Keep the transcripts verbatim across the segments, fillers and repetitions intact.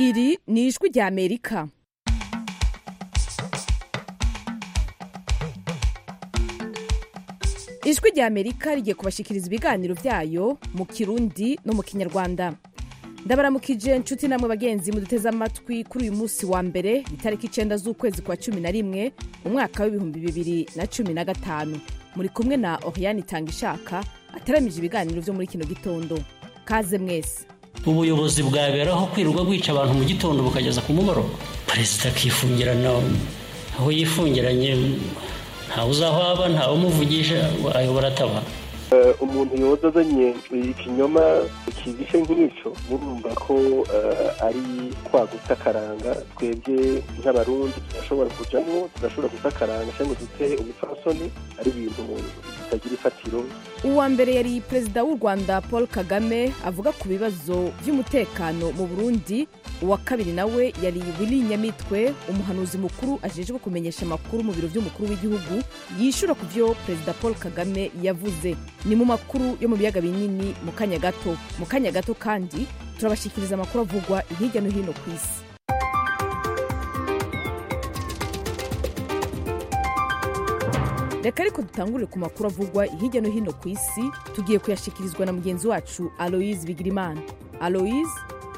Iri ni ijwi rya Amerika. Ijwi rya Amerika rigiye kubashikiriza ibiganiro vyayo mu Kirundi no mu Kinyarwanda. Ndabaramukije nshuti namwe bagenzi muduteze amatwi kuri uyu munsi wa mbere itariki icenda z'ukwezi kwa cumi na rimwe umwaka w'ibihumbi bibiri na cumi na gatanu. Muri kumwe na Oriane Tangishaka ataramije ibiganiro vyo muri kino gitondo. Kaze mwese. Ubuyobozi bwaberaho kwiruka gwica abantu mu gitondo bukageza ku mugoroba. Perezida akifungirana aho yifungiranye nta uzahaba nta umuvugisha ayobora ataba. Umuntu yoza azanye ikinyoma kigishe nk'icyo murumva ko ari kwaguta karanga twebwe nk'abarundi turashobora kujamo turashobora gusakaranga cyangwa dute ubupfasoni ari ibintu bitagira ifatiro. Uwa mbere yari perezida w'u Rwanda Paul Kagame avuga ku bibazo by'umutekano mu Burundi. Uwa kabiri nawe yari Willy Nyamitwe umuhanuzi mukuru ajejwe kumenyesha amakuru mu biro by'umukuru w'igihugu yishura ku byo perezida Paul Kagame yavuze. Ni mu makuru yo mu biyaga binini mu kanya gato mu kanya gato kandi turabashikiriza amakuru avugwa hirya no hino ku isi. Reka ariko dutangurire ku makuru avugwa hirya no hino ku isi tugiye kuyashikirizwa na mugenzi wacu Aloise Bigirimana. Aloise.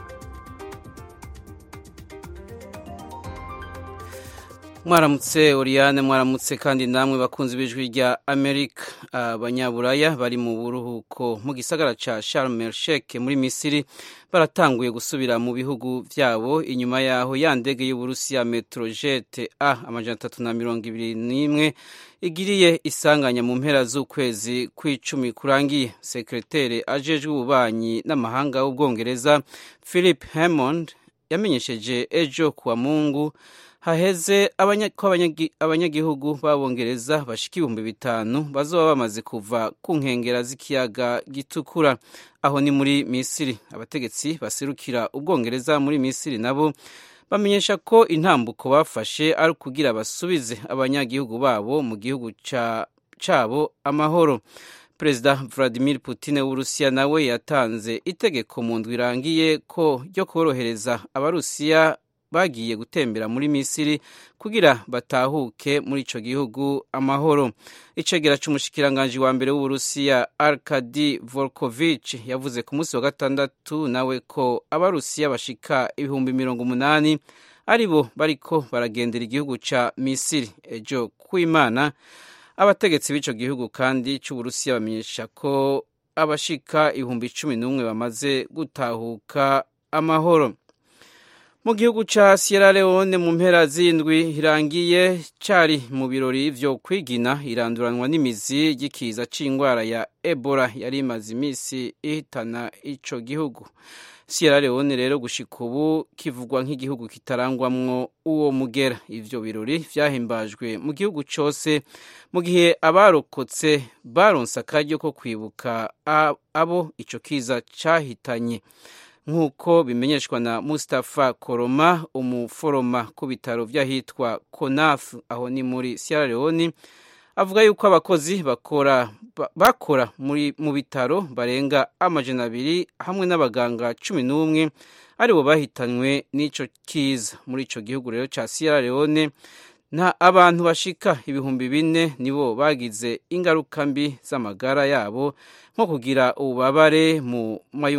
Mwaramutse Oriane, mwaramutse kandi namwe bakunzi b'ijwi rya Amerika. Abanyaburaya bari mu buruhuko mu gisagara ca Sharm el Sheikh muri Misiri baratanguye gusubira mu bihugu vyabo inyuma yaho ya ndege y'Uburusiya Metrojet A amajana atatu na mirongo ibiri n'imwe igiriye isanganya mu mpera z'ukwezi kw'icumi kurangiye. Sekreteri ajejwe ububanyi n'amahanga w'Ubwongereza Philip Hammond yamenyesheje ejo kuwa Mungu haheze abanyagihugu b'Abongereza bashika ibihumbi bitanu bazoba bamaze kuva ku nkengera z'ikiyaga gitukura aho ni muri Misiri. Abategetsi baserukira Ubwongereza muri Misiri nabo bamenyesha ko intambuko bafashe ari kugira basubize abanyagihugu babo mu gihugu cabo amahoro. Perezida Vladimir Putin w'Urusiya nawe yatanze itegeko mu ndwi irangiye ko ryo korohereza abarusiya bagiye gutembera muri Misiri kugira batahuke muri ico gihugu amahoro. Icegera c'umushikiranganje wa mbere w'Uburusiya Arkady Volkovich yavuze ku munsi wa gatandatu nawe ko abarusiya bashika ibihumbi mirongo umunani aribo bariko baragendera igihugu ca Misiri. Ejo kuimana abategetsi b'ico gihugu kandi c'Uburusiya bamenyesha ko abashika ibihumbi cumi n'umwe bamaze gutahuka amahoro. Mu gihugu ca Sierra Leone mu mpera z'indwi hirangiye cari mu birori vyo kwigina iranduranwa n'imizi y'ikiza c'ingwara ya Ebola yari imaze imisi ihitana ico gihugu. Sierra Leone rero gushika ubu kivugwa nk'igihugu kitarangwamwo uwo mugera. Ivyo birori vyahimbajwe mu gihugu cose mu gihe abarokotse baronse akaryo ko kwibuka abo ico kiza cahitanye. Nk'uko bimenyeshwa na Mustafa Koroma umuforoma ku bitaro vy'ahitwa Konaf aho ni muri Sierra Leone, avuga yuko abakozi bakora bakora muri mu bitaro barenga amajana abiri hamwe n'abaganga cumi n'umwe aribo bahitanywe n'ico kiza. Muri ico gihugu rero ca Sierra Leone nta abantu bashika ibihumbi bine nibo bagize ingaruka mbi z'amagara yabo nko kugira ububabare mu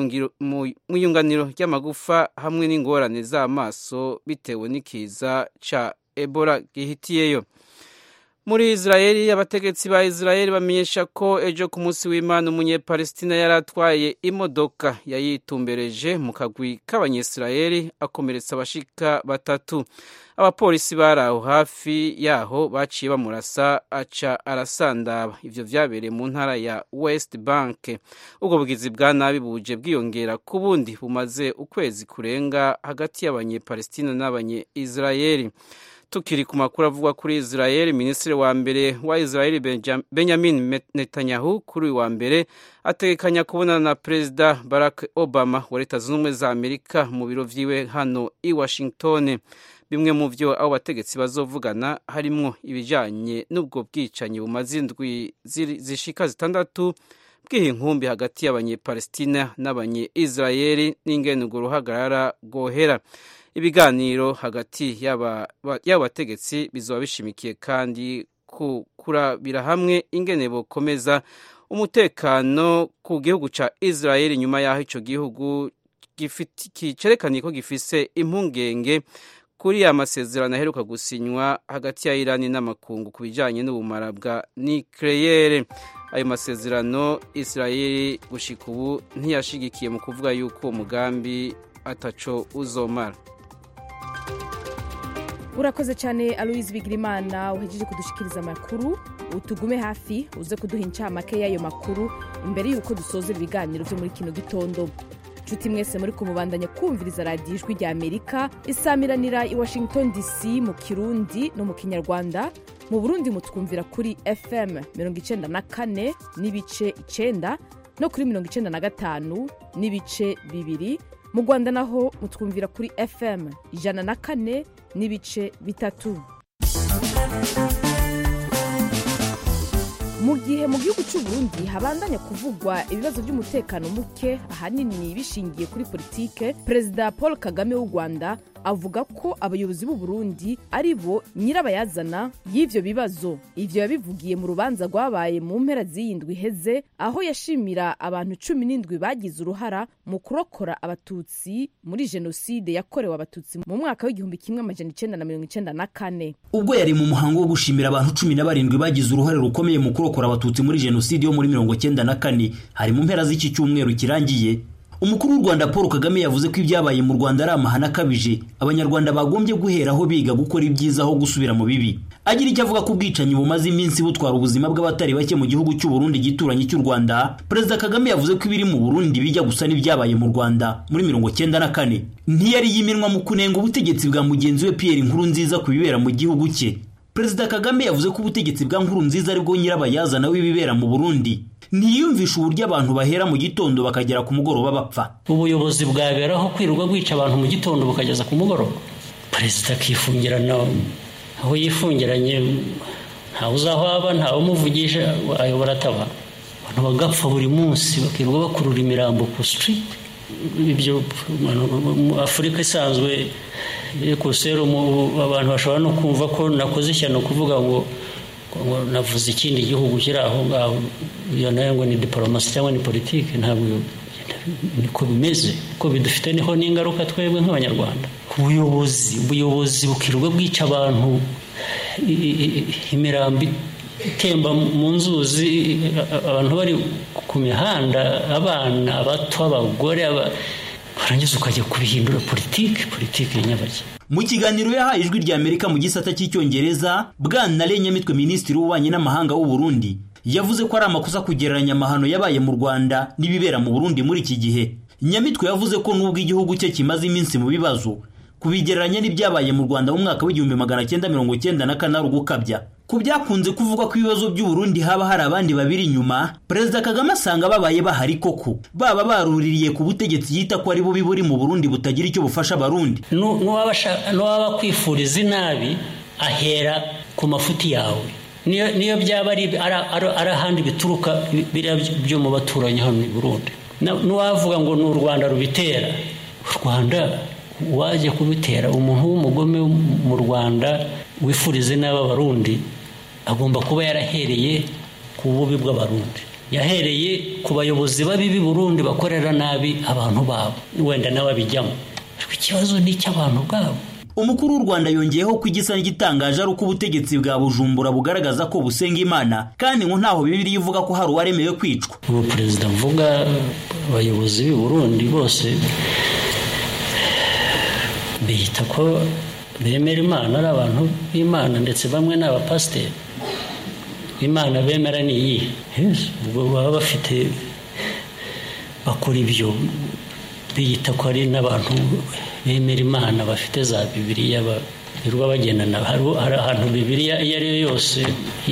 mayunganiro ry'amagufa hamwe n'ingorane z'amaso bitewe n'ikiza ca Ebola gihitiyeyo. Muri Israeli abategetsi ba Israeli bamenyesha ko ejo ku munsi w'Imana umunyepalestina yaratwaye imodoka yayitumbereje mu kagwi k'abanyesirayeli akomeretsa abashika batatu. Abapolisi baraho hafi yaho baciye bamurasa aca arasandaba. Ivyo vyabereye mu ntara ya West Bank. Ubwo bugizi bwa nabi buje bwiyongera ku bundi bumaze ukwezi kurenga hagati y'abanyepalestina n'abanye-Israeli. Tukiri ku makuru avugwa kuri Israeli, minisitiri wa mbere wa Israeli Benjamin Netanyahu kuri wa mbere ategekanya kubonana na Perezida Barack Obama wa Leta Zunze Ubumwe za Amerika mu biro vyiwe hano i Washington. Bimwe mu vyo abo bategetsi bazovugana harimwo ibijanye n'ubwo bwicanyi bumaze indwi zishika zitandatu bw'inkumbi hagati y'abanyepalestina n'abanye-Israeli n'ingene urwo ruhagarara rwohera. Ibiganiro hagati y'abategetsi bizoba bishimikiye kandi kurabira hamwe ingene bokomeza umutekano ku gihugu ca Israeli nyuma yaho ico gihugu cerekaniye ko gifise impungenge kuri ya masezerano aheruka gusinywa hagati ya Irani n'amakungu ku bijanye n'ubumara bwa nucleaire. Ayo masezerano Israeli gushika ubu ntiyashigikiye mu kuvuga yuko umugambi ataco uzomara. Urakoze cyane Aloise Bigirimana uhejeje kudushikiriza amakuru. Utugume hafi uze kuduha incamake y'ayo makuru imbere yuko dusoza ibiganiro byo muri kino gitondo. Nshuti mwese muri kumubandanya kumviriza radiyo Ijwi rya Amerika isamiranira i Washington D C mu Kirundi no mu Kinyarwanda. Mu Burundi mutwumvira kuri F M mirongo icenda na kane n'ibice icenda no kuri mirongo icenda na gatanu n'ibice bibiri. Mu Rwanda naho mutwumvira kuri F M ijana na kane n'ibice bitatu. Mu gihe mu gihugu cy'u Burundi habandanya kuvugwa ibibazo by'umutekano muke ahanini bishingiye kuri politike, Perezida Paul Kagame w'u Rwanda avuga ko abayobozi b'u Burundi ari bo nyirabayazana y'ivyo bibazo. Ivyo yabivugiye mu rubanza rwabaye mu mpera z'iyindwi iheze aho yashimira abantu cumi n'indwi bagize uruhara mu kurokora abatutsi muri jenoside yakorewe abatutsi mu mwaka w'igihumbi kimwe amajana icenda na mirongo icenda na kane. Ubwo yari mu muhango wo gushimira abantu cumi na barindwi bagize uruhare rukomeye mu kurokora abatutsi muri jenoside yo muri mirongo icenda na kane, hari mu mpera z'iki cyumweru kirangiye. Umukuru w'u Rwanda Paul Kagame yavuze ko ibyabaye mu Rwanda ari amahana akabije, abanyarwanda bagombye guheraho biga gukora ibyiza aho gusubira mu bibi. Agira icyo avuga ku bwicanyi bumaze iminsi butwara ubuzima bw'abatari bake mu gihugu cy'u Burundi gituranye cy'u Rwanda. Perezida Kagame yavuze ko ibiri mu Burundi bijya gusa n'ibyabaye mu Rwanda muri mirongo icyenda na kane. Ntiyari yiminwa mu kunenga ubutegetsi bwa mugenzi we Pierre Nkurunziza ku bibera mu gihugu cye. Perezida Kagame yavuze ko ubutegetsi bwa Nkurunziza ari bwo nyirabayazana w'ibibera mu Burundi. Ntiyumvisha uburyo abantu bahera mu gitondo bakagera ku mugoroba bapfa. Ubuyobozi bwaberaho kwirirwa bwica abantu mu gitondo bukageza ku mugoroba. Perezida akifungirana aho yifungiranye, ntawe uzahwaba, ntawe umuvugisha, ayobora ataba. Abantu bagapfa buri munsi bakirirwa bakurura imirambo ku street. Ibyo Afurika isanzwe ku serumu abantu bashobora no kumva ko nakoze ishyano kuvuga ngo navuze ikindi gihugu kiri aho ngaho, iyo nayo ngo ni diplomasi cyangwa ni politiki. Ntabwo niko bimeze, ko bidufite niho n'ingaruka twebwe nk'abanyarwanda. Ubuyobozi ubuyobozi bukirirwa bwica abantu, imirambi itemba mu nzuzi, abantu bari ku mihanda, abana bato, abagore, barangiza ukajya kubihindura politiki politiki nyabaki. Mu kiganiro yahaye Ijwi rya Amerika mu gisata cy'icyongereza, Bwana Nyamitwe Minisitiri w'Ububanyi n'Amahanga w'u Burundi yavuze ko ari amakosa kugereranya amahano yabaye mu Rwanda n'ibibera mu Burundi muri iki gihe. Nyamitwe yavuze ko nubwo igihugu cye kimaze iminsi mu bibazo, kubigereranya n'ibyabaye mu Rwanda mu mwaka w'igihumbi magana cyenda mirongo cyenda na kane ari ugukabya. Ku byakunze kuvuga ko ibibazo by'u Burundi haba hari abandi babiri inyuma, Perezida Kagame asanga babaye bahari koko, baba baruririye ku butegetsi yita ko ari bubi buri mu Burundi butagira icyo bufasha abarundi. N'uwaba kwifuriza inabi ahera ku mafuti yawe, niyo niyo byaba ari ari ahandi bituruka byo mu baturanyi hano i Burundi. N'uwavuga ngo n'u Rwanda rubitera, u Rwanda waje kubitera, umuntu w'umugome mu Rwanda wifurize n'abarundi agomba kuba yarahereye ku bubi bw'abarundi, yahereye ku bayobozi babi b'i Burundi bakorera nabi abantu babo, wenda nawe bijyamo. Ikibazo ni cy'abantu bwabo. Umukuru w'u Rwanda yongeyeho ko igisa n'igitangaje ari uko ubutegetsi bwa Bujumbura bugaragaza ko busenga Imana, kandi ngo ntaho Bibiliya ivuga ko hari uwaremewe kwicwa. Ubu perezida mvuga abayobozi b'i Burundi bose bihita ko bemera Imana, ari abantu b'Imana, ndetse bamwe ni abapasiteri. Imana bemera ni iyi, ubwo baba bafite bakora ibyo biyita ko ari n'abantu bemera Imana bafite za Bibiliya birirwa bagendana. Hari ahantu Bibiliya iyo ari yo yose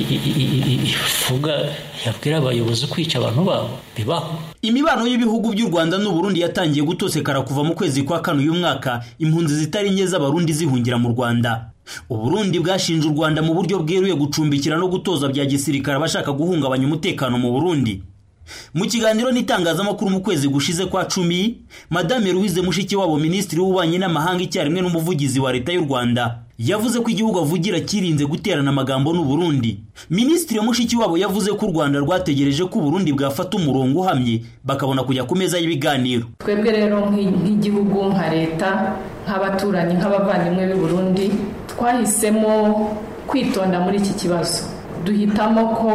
ivuga yabwira abayobozi kwica abantu babo bibaho. Imibano y'ibihugu by'u Rwanda n'u Burundi yatangiye gutosekara kuva mu kwezi kwa kane uyu mwaka, impunzi zitari nke z'abarundi zihungira mu Rwanda. U Burundi bwashinje u Rwanda mu buryo bweruye gucumbikira no gutoza bya gisirikare abashaka guhungabanya umutekano mu Burundi. Mu kiganiro n'itangazamakuru mu kwezi gushize kwa cumi, Madame Louise Mushikiwabo, Minisitiri w'Ububanyi n'Amahanga icyarimwe n'umuvugizi wa Leta y'u Rwanda, yavuze ko igihugu avugira kirinze guterana amagambo n'u Burundi. Minisitiri Mushikiwabo yavuze ko u Rwanda rwategereje ko u Burundi bwafata umurongo uhamye bakabona kujya ku meza y'ibiganiro. Twebwe rero nk'igihugu, nka leta, nk'abaturanyi, nk'abavandimwe b'u Burundi, twahisemo kwitonda muri iki kibazo. Duhitamo ko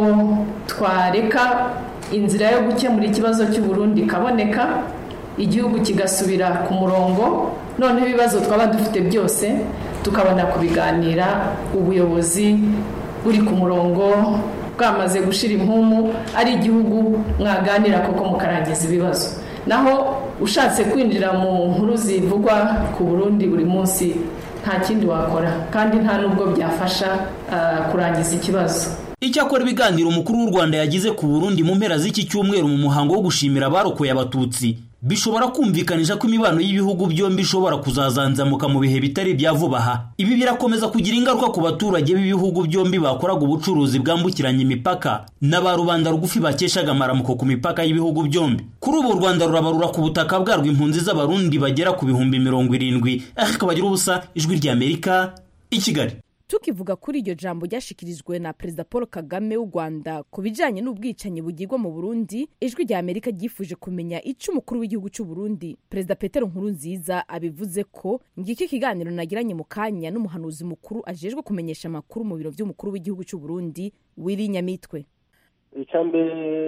twareka inzira yo gukemura ikibazo cy'u Burundi kaboneka, igihugu kigasubira ku murongo, noneho ibibazo twaba dufite byose tukabona kubiganira, ubuyobozi buri ku murongo, bwamaze gushira impumu, ari igihugu mwaganira koko mukarangiza ibibazo. Naho ushatse kwinjira mu nkuru zivugwa ku Burundi buri munsi, nta kindi wakora kandi nta nubwo byafasha uh, kurangiza ikibazo. Icyakora ibiganiro umukuru w'u Rwanda yagize ku Burundi mu mpera z'iki cyumweru mu muhango wo gushimira abarokoye abatutsi bishobora kumvikanisha ko imibano y'ibihugu byombi ishobora kuzazanzamuka mu bihe bitari bya vuba aha. Ibi birakomeza kugira ingaruka ku baturage b'ibihugu byombi bakoraga ubucuruzi bwambukiranya imipaka n'aba rubanda rugufi bakeshaga amaramuko ku mipaka y'ibihugu byombi. Kuri ubu u Rwanda rurabarura ku butaka bwarwo impunzi z'abarundi bagera ku bihumbi mirongo irindwi. Akabagira ubusa, Ijwi ry'Amerika, i Kigali. Tukivuga kuri iryo jambo ryashikirijwe na Perezida Paul Kagame w'u Rwanda ku bijanye n'ubwicanyi bugirwa mu Burundi, Ijwi ry'Amerika ryifuje kumenya ico umukuru w'igihugu cy'u Burundi Perezida Petero Nkurunziza abivuze ko ngiki kiganiro nagiranye mu kanya n'umuhanuzi mukuru ajejwe kumenyesha amakuru mu biro by'umukuru w'igihugu cy'u Burundi, Willy Nyamitwe. Icyambe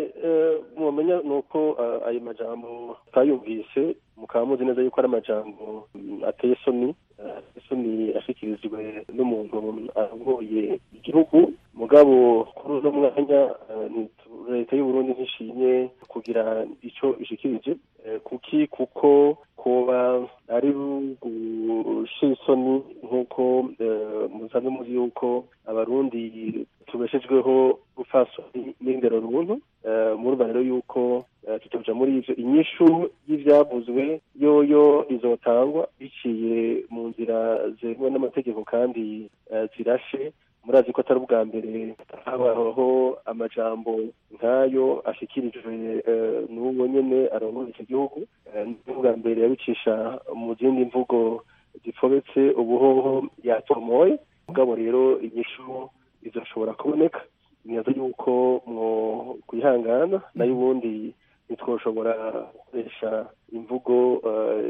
mumenya nuko ayo majambo twayumvise mukaba muzi neza yuko ari amajambo ateye isoni, isoni ashikirijwe n'umuntu arongoye igihugu. Mugabo kuri uno mwanya leta y'u Burundi ntishimye kugira ico ishikirije. Kuki? Kuko koba ari gushira isoni nk'uko musanzwe muzi yuko abarundi tubeshejweho gufasoni n'indero runtu. Murumva rero yuko tutoja muri ivyo, inyishu y'ivyavuzwe yoyo izotangwa biciye mu nzira zemewe n'amategeko kandi zirashe. Murazi ko atari ubwa mbere habaho amajambo nk'ayo ashikirijwe n'uwo nyene arongoye iki gihugu. N'ubwa mbere yabicisha mu zindi mvugo zifobetse, ubuhoho yatomoye. Mugabo rero inyishu izoshobora kuboneka. Nibaza yuko mwo kwihangana, nayo ubundi ntitwoshobora gukoresha imvugo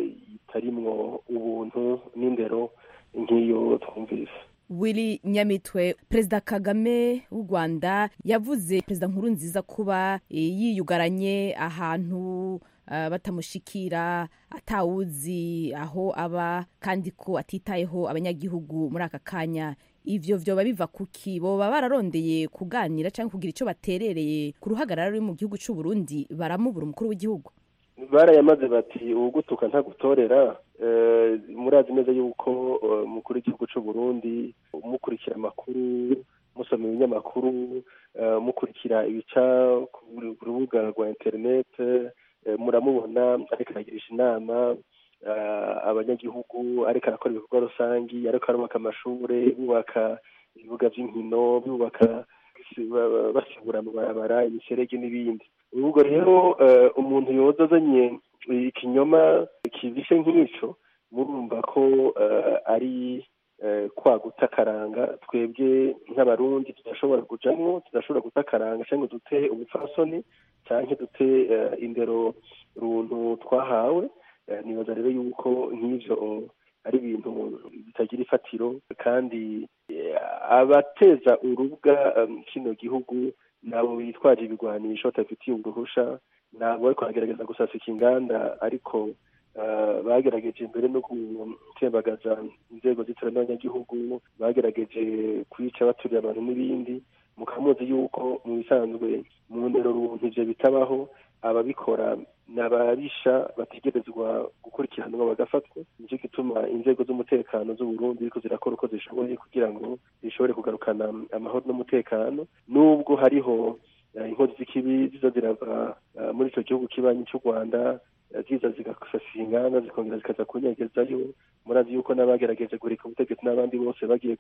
itarimwo ubuntu n'indero nk'iyo twumvise. Willy Nyamitwe, Perezida Kagame w'u Rwanda yavuze Perezida Nkurunziza kuba yiyugaranye ahantu uh, batamushikira, atawuzi aho aba, kandi ko atitayeho abanyagihugu muri aka kanya. Ivyo vyoba biva kuki? Boba bararondeye kuganira cyangwa kugira ico baterereye ku ruhagarara ruri mu gihugu cy'u Burundi baramubura umukuru w'igihugu? Barayamaze bati ugutuka ntagutorera. Uh, murazi neza yuko umukuru uh, w'igihugu cy'u Burundi umukurikira amakuru, musoma ibinyamakuru, uh, mukurikira ibica ku rubuga rwa internet, uh, muramubona ariko aragirisha inama uh, abanyagihugu, ariko arakora ibikorwa rusangi, ariko arubaka amashure, bubaka ibibuga by'inkino, bubaka basibura mu barabara, imiserege n'ibindi. Ubwo rero uh, umuntu yoza azanye ikinyoma kibishe nk'ico, murumva ko uh, ari uh, kwa gutakaranga. Twebwe nk'abarundi tudashobora kujamwo, tudashobora gutakaranga cyangwa dute ubupfasoni cyangwa dute uh, indero runtu twahawe. Uh, nibaza rero yuko nk'ivyo uh, ari ibintu bitagira ifatiro, kandi uh, abateza urubwa um, kino gihugu nabo bitwaje ibigwanisho batafitiye uruhusha, ntabwo bariko bagerageza gusasika inganda, ariko uh, bagerageje mbere no gutembagaza inzego z'itora n'abanyagihugu, bagerageje kwica baturiye abantu n'ibindi. Mukamuzi yuko mu bisanzwe mu ndero runtu ivyo bitabaho, ababikora n'ababisha bategerezwa gukurikiranwa bagafatwa. Nicyo gituma inzego z'umutekano z'u Burundi ziriko zirakora uko zishoboye kugira ngo zishobore kugarukana amahoro n'umutekano, nubwo hariho inkozi z'ikibi ziza zirava muri ico gihugu kibanyi cy'u Rwanda ziza zigasasira inganda zikongera zikaza kunyegezayo. Murazi yuko n'abagerageje gurika ubutegetsi n'abandi bose bagiye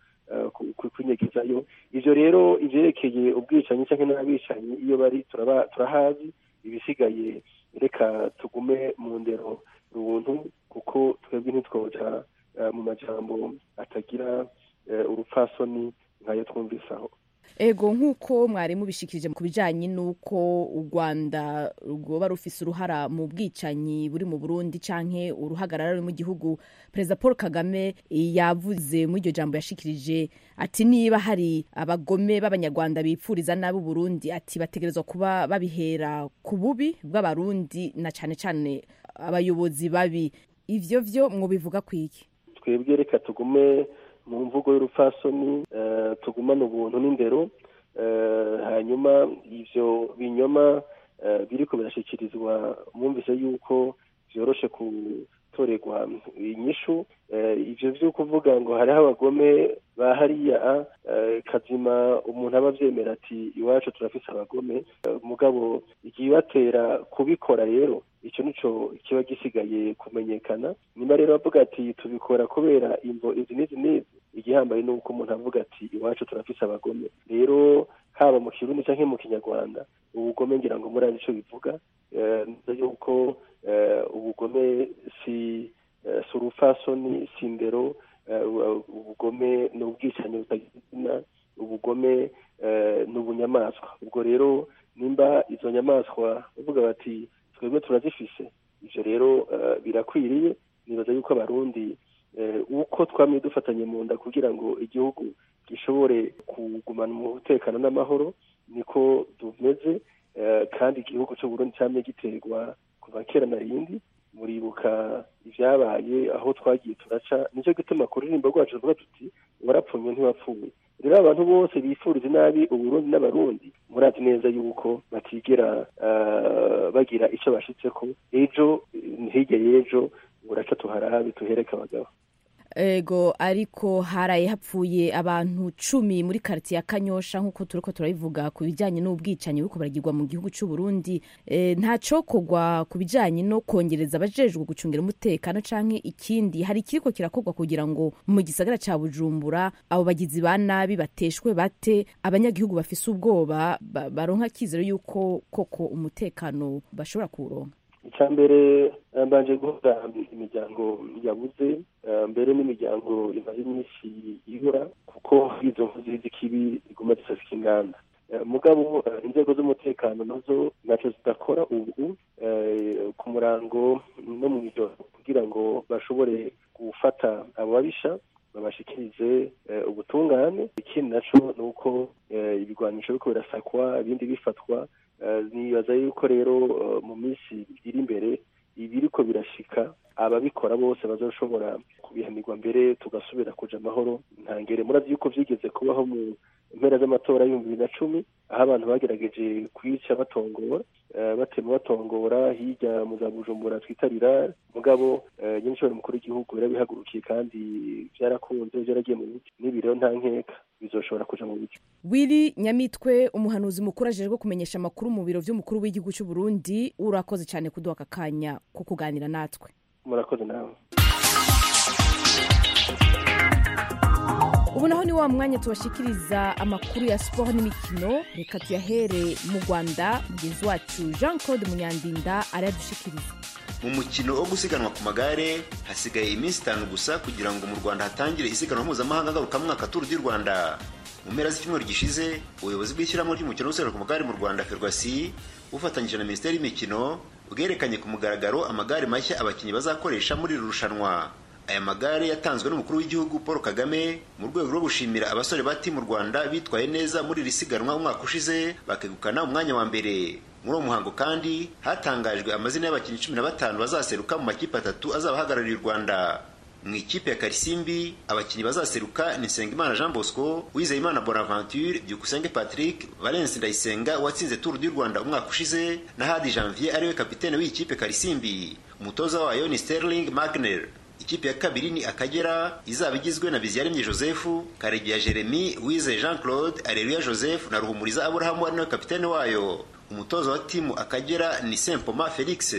kunyegezayo. Ivyo rero ivyerekeye ubwicanyi canke n'abicanyi iyo bari turaba turahazi, ibisigaye reka tugume mu ndero runtu kuko twebwe ntitwoja mu majambo atagira urupfasoni nkayo twumvisaho. Ego nk'uko mwari mubishikirije ku bijanye n'uko u Rwanda rwoba rufise uruhara mu bwicanyi buri mu Burundi canke uruhagarara mu gihugu, Perezida Paul Kagame yavuze muri iryo jambo yashikirije ati niba hari abagome b'abanyarwanda bipfuriza nabi Burundi ati bategerezwa kuba babihera ku bubi bw'abarundi na cane cane abayobozi babi. Ivyo vyo mwobivuga kwiki? Twebwe reka tugume mu mvugo y'urupfasoni, uh, tugumana ubuntu n'indero, uh, hanyuma ivyo binyoma uh, biriko birashikirizwa mwumvise yuko vyoroshe gutorerwa inyishu. Uh, ivyo vyo kuvuga ngo hariho abagome ba hariya uh, kazima umuntu aba avyemera ati iwacu turafise abagome, uh, mugabo ikibatera kubikora rero ico nico kiba gisigaye kumenyekana. Nyuma rero bavuga ati tubikora kubera imvo izi n'izi n'izi, igihambaye nuko umuntu avuga ati iwacu turafise abagome. Rero haba mu Kirundi canke mu Kinyarwanda ubugome ngira ngo murazi ico bivuga, uh, yuko uh, ubugome si uh, surufasoni sindero, uh, ubugome n'ubwicanyi butagizina, ubugome uh, n'ubunyamaswa. Ubwo rero nimba izo nyamaswa bavuga bati twebwe turazifise, ivyo rero uh, birakwiriye. Nibaza yuko abarundi uh, uko twamye dufatanye mu nda kugira ngo igihugu gishobore kugumana umutekano n'amahoro niko tumeze, uh, kandi igihugu cyo Burundi cyamye giterwa kuva kera na rindi. Muribuka ivyabaye aho twagiye turaca, nico gituma kuririmba rwacu tuvuga tuti warapfunye ntiwapfuye. Rero abantu bose bifuriza nabi Uburundi n'abarundi murazi neza yuko batigera uh, bagira ico bashitseko. Ejo hirya y'ejo buraca tuharabe tuhereka abagabo. Ego ariko haraye hapfuye abantu cumi muri quartier ya Kanyosha nkuko turiko turabivuga ku bijanye n'ubwicanyi buriko baragirwa mu gihugu cy'u Burundi. E, nta cokogwa ku bijanye no kongereza abajejwe gucungira umutekano canke ikindi hari kiriko kirakogwa kugira ngo mu gisagara ca Bujumbura abo bagizi ba nabi bateshwe bate, abanyagihugu bafise ubwoba baronka kizero yuko koko umutekano bashobora kuronka? Icambere mbanje guhura imiryango yabuze, mbere n'imiryango imaze iminsi ihura kuko izo nkozi z'ikibi ziguma zisasika inganda. Mugabo inzego z'umutekano nazo naco zidakora ubu ku murango no mu ijoro kugira ngo bashobore gufata abo babisha babashikirize ubutungane. Ikindi naco nuko ibigwanisho biko birasakwa ibindi bifatwa. Nibaza yuko rero mu minsi iri imbere ibiriko birashika ababikora bose bazoshobora kubihanirwa, mbere tugasubira kuja amahoro ntangere. Murazi yuko vyigeze kubaho mu mpera z'amatora y'ibihumbi bibiri na cumi aho abantu bagerageje kwica batongora, uh, batema batongora hirya mu za Bujumbura twitarira, mugabo uh, nyenshobora mukuru w'igihugu yarabihagurukiye kandi vyarakunze vyaragiye mu biti. Nibi rero nta nkeka bizoshobora kuja mu biti. Willy Nyamitwe, umuhanuzi mukuru ajejwe kumenyesha amakuru mu biro vy'umukuru w'igihugu cy'u Burundi, urakoze cyane kuduha akanya ko kuganira natwe. Murakoze nawe. Ubu naho ni wa mwanya tubashikiriza amakuru ya sport n'imikino. Reka tuyahere mu Rwanda, mugenzi wacu Jean Claude Munyandinda aradushikiriza. Mu mukino wo gusiganwa ku magare hasigaye iminsi itanu gusa kugira ngo mu Rwanda hatangire isiganwa mpuzamahanga ngarukamwaka Tour du Rwanda. Mu mpera z'icyumweru gishize ubuyobozi bw'ishyirahamwe ry'umukino wo gusiganwa ku magare mu Rwanda Ferwasi bufatanyije na Minisiteri y'Imikino bwerekanye ku mugaragaro amagare mashya abakinnyi bazakoresha muri iri rushanwa. Aya magare yatanzwe n'umukuru w'igihugu Paul Kagame mu rwego rwo gushimira abasore bati mu Rwanda bitwaye neza muri iri siganwa umwaka ushize bakegukana umwanya wa mbere. Muri uwo muhango kandi hatangajwe amazina y'abakinnyi cumi na batanu bazaseruka mu makipe atatu azabahagarariye u Rwanda. Mu ikipe ya Karisimbi abakinnyi bazaseruka ni Nsengimana Jean Bosco, Uwizeyimana Bonaventure, Byukusenge Patrick, Valence Ndayisenga watsinze Tour du Rwanda umwaka ushize na Hadi Janvier ariwe kapitene w'ikipe Karisimbi. Umutoza wayo ni Sterling Magner. Ikipe ya kabiri ni Akagera izaba igizwe na Biziyaremye Joseph, Karegeya Jeremy, Wize Jean Claude, Areruya Joseph na Ruhumuriza Abraham ari nawe kapitene wayo. Umutoza wa timu Akagera ni Sempoma Felix.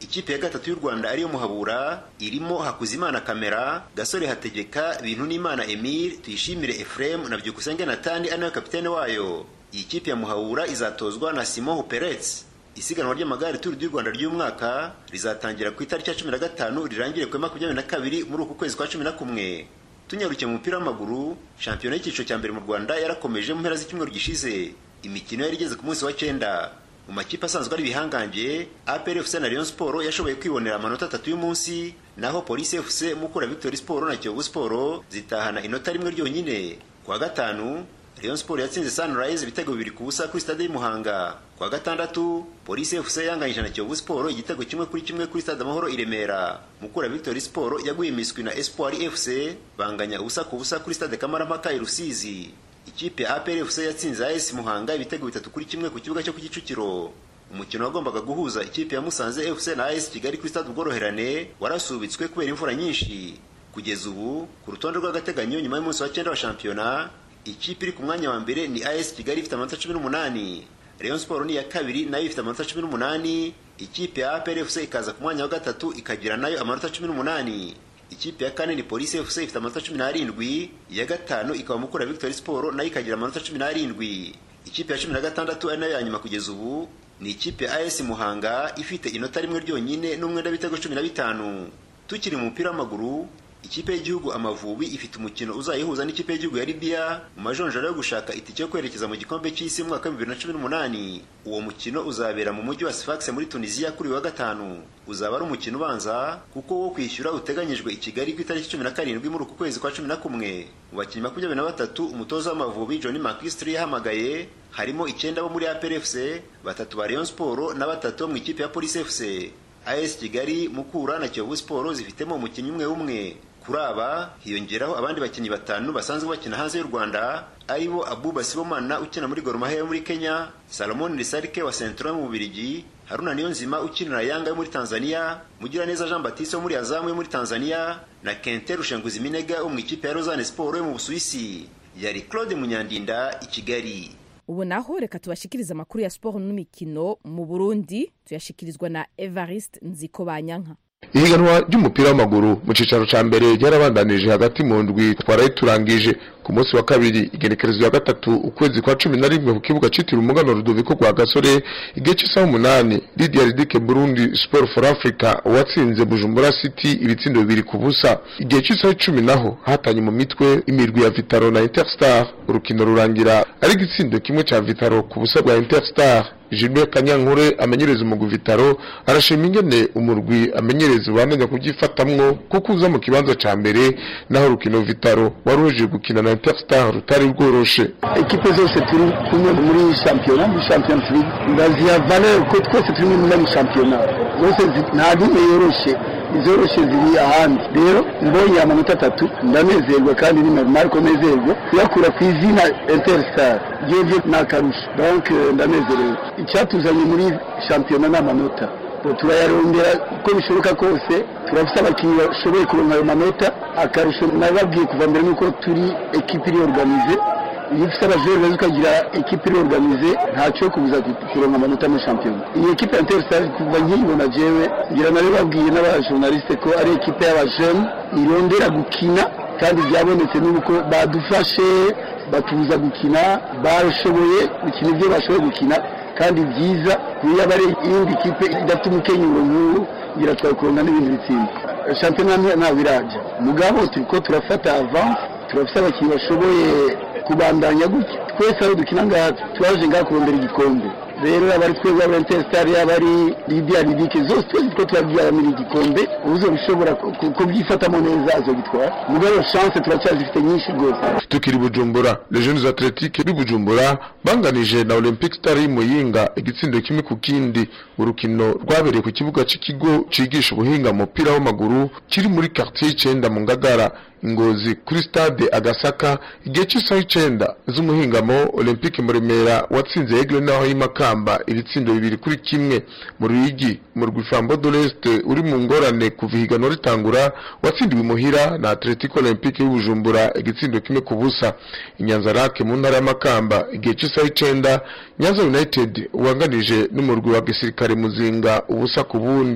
ikipe ya gatatu y'u Rwanda ariyo Muhabura irimo Hakuzimana Kamera, Gasore Hategeka, Bintu n'Imana Emile, Tuyishimire Ephraim na Byukusenge Nathan ari nawe kapitene wayo. Iyi kipe ya Muhabura izatozwa na Simon Perez. Isiganwa ry'amagare Tour du Rwanda ry'umwaka rizatangira ku itariki ya cumi na gatanu rirangire ku makumyabiri na kabiri muri uku kwezi kwa cumi na kumwe. Tunyarukiye mu mupira w'amaguru, shampiyona y'icyiciro cya mbere mu Rwanda yarakomeje mu mpera z'icyumweru gishize. Imikino yari igeze ku munsi wa cyenda. Mu makipe asanzwe ari bihanganje, A P R F C na Rayon Sport yashoboye kwibonera amanota atatu y'umunsi, naho Police F C, Mukura Victory Sport na Kiyovu Sport zitahana inota rimwe ryonyine. Kwa gatanu, Rayon Sport yatsinze Sunrise ibitego bibiri ku busa kuri stade y'Muhanga. Kwa gatandatu, Police F C yanganyije na Kiyovu Sport igitego kimwe kuri kimwe kuri stade Amahoro i Remera. Mukura Victory Sport yaguye imiswi na Espoir F C banganya ubusa ku busa kuri stade Kamarampaka i Rusizi. Ikipe A P R F C yatsinze A S Muhanga ibitego bitatu kuri kimwe ku kibuga cyo ku Kicukiro. Umukino wagombaga guhuza ikipe ya Musanze F C na A S Kigali kuri stade Ubworoherane warasubitswe kubera imvura nyinshi. Kugeza ubu ku rutonde rw'agateganyo nyuma y'umunsi wa cyenda wa shampiyona, ikipe iri ku mwanya wa mbere ni A S Kigali ifite amanota cumi n'umunani, Rayon Sport ni ya kabiri nayo ifite amanota cumi n'umunani, ikipe ya A P R F C ikaza ku mwanya wa gatatu ikagira nayo amanota cumi n'umunani. Ikipe ya kane ni Police F C ifite amanota cumi n'arindwi, iya gatanu ikaba Mukura Victory Sport nayo ikagira amanota cumi n'arindwi. Ikipe ya cumi na gatandatu ari nayo ya nyuma kugeza ubu ni ikipe ya A S Muhanga ifite inota rimwe ryonyine n'umwenda w'ibitego cumi na bitanu. Tukiri mu mupira w'amaguru, ikipe y'igihugu Amavubi ifite umukino uzayihuza n'ikipe y'igihugu ya Libya mu majonjora yo gushaka itike yo kwerekeza mu gikombe cy'isi mu mwaka wa bibiri na cumi n'umunani. Uwo mukino uzabera mu mujyi wa Sfax muri Tunisia kuri wa gatanu. Uzaba ari umukino ubanza kuko wo kwishyura uteganyijwe i Kigali ku itariki cumi na karindwi muri uku kwezi kwa cumi na kumwe. Mu bakinnyi makumyabiri na batatu umutoza w'Amavubi Johnny McKinstry yahamagaye harimo icyenda bo muri A P R F C, batatu ba Rayon Sport na batatu mu ikipe ya Police F C. A S Kigali, Mukura na Kiyovu Sport zifitemo umukinnyi umwe umwe. Kuri aba hiyongeraho abandi bakinnyi batanu basanzwe bakina hanze y'u Rwanda, aribo Abuba Sibomana ukina muri Gor Mahia muri Kenya, Salomon Risarike wa Central mu Bubiligi, Haruna Niyonzima ukinira Yanga muri Tanzania, Mugiraneza Jean Baptiste muri Azam muri Tanzania na Kente Rushenguzi Minega wo mu ikipe ya Lausanne Sport mu Busuwisi. Yari Claude Munyandinda i Kigali. Ubu naho reka tubashikiriza amakuru ya sport n'imikino mu Burundi, tuyashikirizwa na Evariste Nzikobanyanka. Ihiganwa ry'umupira w'amaguru mu cicaro ca mbere ryarabandanije hagati mu ndwi twarayiturangije ku munsi wa kabiri igenekerezo ya gatatu ukwezi kwa cumi na rimwe ku kibuga citiriwe umugano Rudoviko kwa Gasore igihe cy'isaha umunani Lydia Ridike Burundi Sport for Africa watsinze Bujumbura City ibitsindo bibiri ku busa. Igihe cy'isaha cumi naho hatanye mu mitwe imirwi ya Vitaro na Interstar, urukino rurangira ari igitsindo kimwe ca Vitaro ku busa bwa Interstar. Gilbert Kanyankure amenyereza umugwi Vitaro arashima ingene umurwi amenyereza ubandanya kuvyifatamwo kuko uza mu kibanza ca mbere naho urukino Vitaro waruheje gukina na Interstar rutari rworoshe. Ekipe zose turi kumwe muri championnat muri Champions League ndazi ya valeur ko twese turi muri championnat zose nta nimwe yoroshe, izoroshe ziri ahandi. Rero mbonye amanota atatu ndanezerwa kandi ni normal ko nezerwa yakura ku izina Interstar jeje nakarusha, donc ndanezerewe. Icyatuzanye muri championnat n'amanota turayarondera uko bishoboka kose, turafite abakinnyi bashoboye kuronka ayo manota. Akarusho nababwiye kuva mbere nuko turi equipe iri organize, iyo ufite abajere beza ukagira equipe iri organize ntacyo kubuza kuronka amanota mu championnat. Iyi equipe ya Interstar kuva nkiyibona jewe ngira nari babwiye n'abajournaliste ko ari equipe y'abajene irondera gukina, kandi byabonetse nuko badufashe batuza gukina, barashoboye gukina ibyo bashoboye gukina kandi byiza. Niyo bari indi kipe idafite umukenyuro nk'ubu ngira twakuronka n'ibindi bitsinda. Championnat nta biraje mugabo turiko turafata avance, turafite abakinnyi bashoboye kubandanya gutya. Twese aho dukina ngaha twaje ngaha kurondera igikombe. Rero abari twebwe aba Interstar y'abari Lydia Ridike zose twese two turabyara muri igikombe, uzo bishobora kubyifatamo neza azogitwara. Mugabo chance turacyazifite nyinshi gose. Tukiri Bujumbura, les jeunes athletiques bi Bujumbura banganije na Olympic Star y'Imuyinga igitsindo kimwe ku kindi. Urukino rwabereye ku kibuga c'ikigo cigisha ubuhinga mu mupira w'amaguru kiri muri quartier icenda mu Ngagara Ngozi kuri stade Agasaka. Igihe cy'isaha icenda z'umuhingamo Olympique mu Remera watsinze Aigle naho y'Imakamba ibitsindo bibiri kuri kimwe. Mu Ruyigi mu Rwifambo de l'Est uri mu ngorane kuva higanwa ritangura watsindiwe muhira na Atletico Olympique y'Ubujumbura igitsindo kimwe ku busa. Inyanzarake mu ntara y'Amakamba igihe cy'isaha icenda Nyanza United wanganije n'umurwi wa gisirikare Muzinga ubusa ku bundi.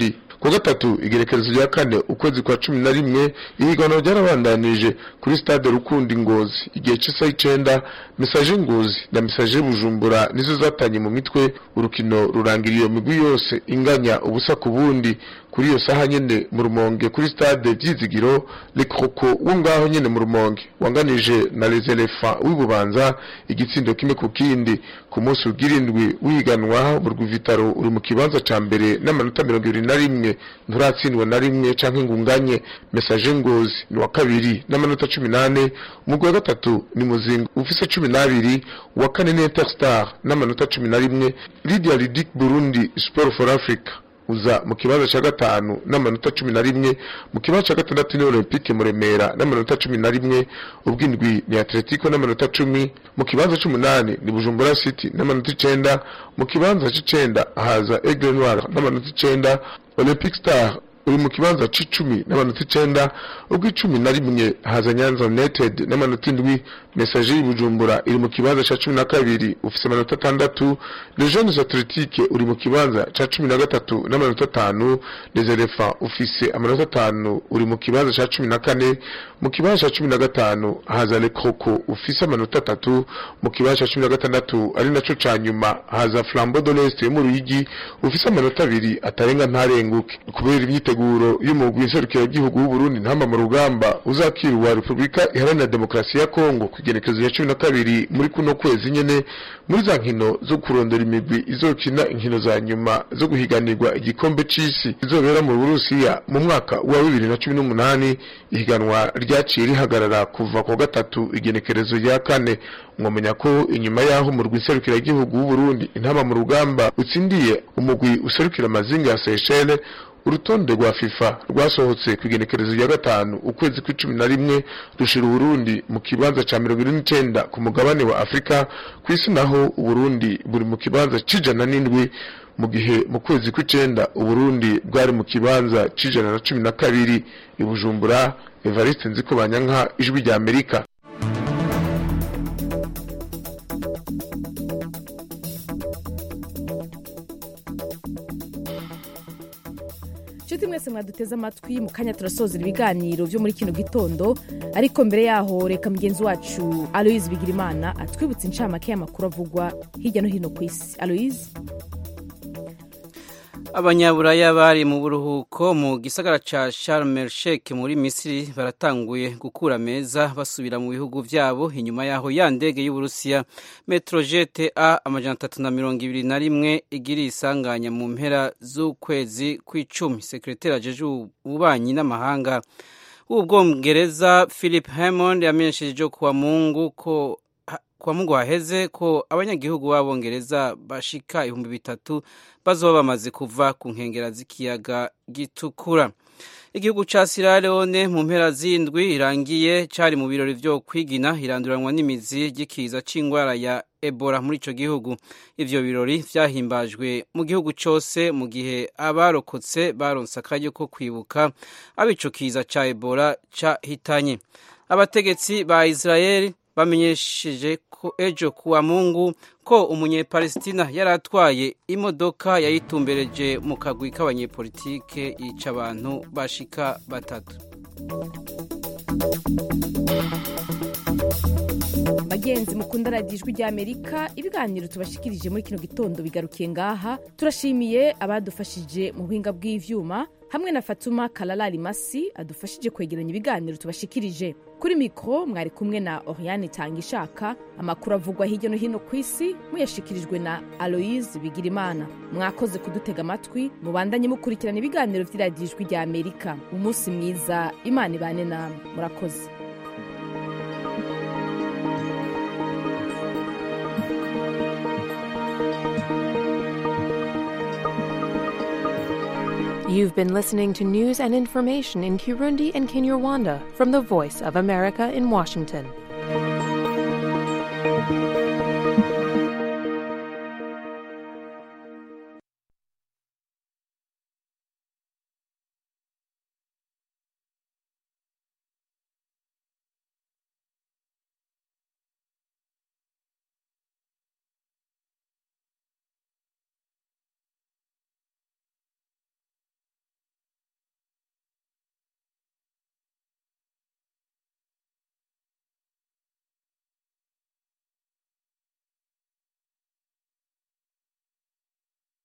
ku gatatu igerekerezo rya kane ukwezi kwa cumi na rimwe ihiganwa ryarabandanije kuri stade Rukundi Ngozi igihe cy'isaha icenda Message Ngozi na Message Bujumbura nizo zatanye mu mitwe urukino rurangira iyo migwi yose inganya ubusa ku bundi kuri iyo saha nyene mu Rumonge kuri stade Vyizigiro Le Croco wo ngaho nyene mu Rumonge wanganije na Les Elephants w'ibubanza igitsindo kimwe ku kindi ku munsi ugirindwi wiganwa mu Rwivitaro uri mu kibanza ca mbere n'amanota mirongo ibiri na rimwe nturatsindwa na rimwe canke ngunganye Message Ngozi ni wa kabiri n'amanota cumi nane umugwi wa gatatu ni Muzinga ufise cumi n'abiri wa kane ni Interstar n'amanota cumi na rimwe Lydia Ridic Burundi Sport for Africa uza mu kibanza ca gatanu n'amanota cumi na rimwe mu kibanza ca gatandatu ni Olympique Muremera n'amanota cumi na rimwe ubwindwi ni Atletico n'amanota cumi mu kibanza c'umunani ni Bujumbura City n'amanota icenda mu kibanza c'icenda haza Aigle Noir n'amanota icenda Olympic Star uri mu kibanza c'icumi n'amanota icenda ubw'icumi na rimwe haza Nyanza United n'amanota indwi Message y'Ibujumbura iri mu kibanza ca cumi na kabiri ufise amanota atandatu Les Jeunes Athletiques uri mu kibanza ca cumi na gatatu n'amanota atanu Les Elephants ufise amanota atanu uri mu kibanza ca cumi na kane mu kibanza ca cumi na gatanu haza Le Croco ufise amanota atatu mu kibanza ca cumi na gatandatu ari naco ca nyuma haza Flambeau de l'Est yo mu Ruyigi ufise amanota abiri atarenga ntarenguke kubera imyiteguro y'umugwi nserukiragihugu w'u Burundi ntamba mu rugamba uzakirwa Republika Iharanira Demokarasi ya Kongo kugenekezo ya cumi na kabiri muri kuno kwezi nyene muri za nkino zo kurondera imigwi izokina inkino za nyuma zo guhiganirwa igikombe c'isi izobera mu Burusiya mu mwaka wa bibiri na cumi n'umunani ihiganwa ryaciye rihagarara kuva ku gatatu igenekerezo ya kane mwomenya ko inyuma yaho mu rw'iserukiragihugu w'u Burundi intama mu rugamba utsindiye umugwi userukira amazinga ya Seychelles urutonde rwa FIFA rwasohotse kwigenekerezo ya gatanu ukwezi kw'icumi na rimwe rushira Burundi mu kibanza ca mirongo ine n'icenda ku mugabane wa Afrika kw'isi naho Burundi buri mu kibanza c'ijana n'indwi mu gihe mu kwezi kw'icenda Burundi bwari mu kibanza c'ijana na cumi na kabiri i Bujumbura. Evariste Nzikobanyanka, Ijwi rya Amerika. Nshuti mwese mwaduteze amatwi mu kanya turasozera ibiganiro byo muri kino gitondo, ariko mbere yaho reka mugenzi wacu Aloise Bigirimana atwibutse incamake y'amakuru avugwa hirya no hino ku isi. Aloise. Abanyaburaya bari mu buruhuko mu gisagara ca Sharm el Sheikh muri Misiri baratanguye gukura meza basubira mu bihugu vyabo inyuma yaho ya ndege y'Uburusiya Metrojet A amajana atatu na mirongo ibiri na rimwe igiri isanganya mu mpera z'ukwezi kw'icumi. Sekretari ajeje ububanyi n'amahanga w'Ubwongereza Philip Hammond yamenyesheje kuwa Mungu ko kwa Mungu haheze ko abanyagihugu b'Abongereza bashika ibihumbi bitatu bazoba bamaze kuva ku nkengera z'ikiyaga gitukura. Igihugu ca Sierra Leone mu mpera z'indwi irangiye cari mu birori vyo kwigina iranduranwa n'imizi gikiza c'ingwara ya Ebola muri ico gihugu. Ivyo birori vyahimbajwe mu gihugu cose mu gihe abarokotse baronse akaryo ko kwibuka abico kiza ca Ebola cahitanye. Abategetsi ba Israel bamenyesheje ko ejo kuwa Mungu ko umunyepalestina yaratwaye imodoka yayitumbereje mu kagwi k'abanyepolitike yica abantu bashika batatu. Bagenzi mukunda radiyo Ijwi rya Amerika, ibiganiro tubashikirije muri kino gitondo bigarukiye ngaha. Turashimiye abadufashije mu buhinga bw'ivyuma hamwe na Fatuma Kalalari Masi adufashije kwegeranya ibiganiro tubashikirije. Kuri mikro mwari kumwe na Oriane Tangishaka. Amakuru avugwa hirya no hino ku isi muyashikirijwe na Aloise Bigirimana. Mwakoze kudutega amatwi, mubandanye mukurikirana ibiganiro vy'iradiyo Ijwi rya Amerika. Umunsi mwiza, Imana ibane namwe. Murakoze. You've been listening to news and information in Kirundi and Kinyarwanda from the Voice of America in Washington.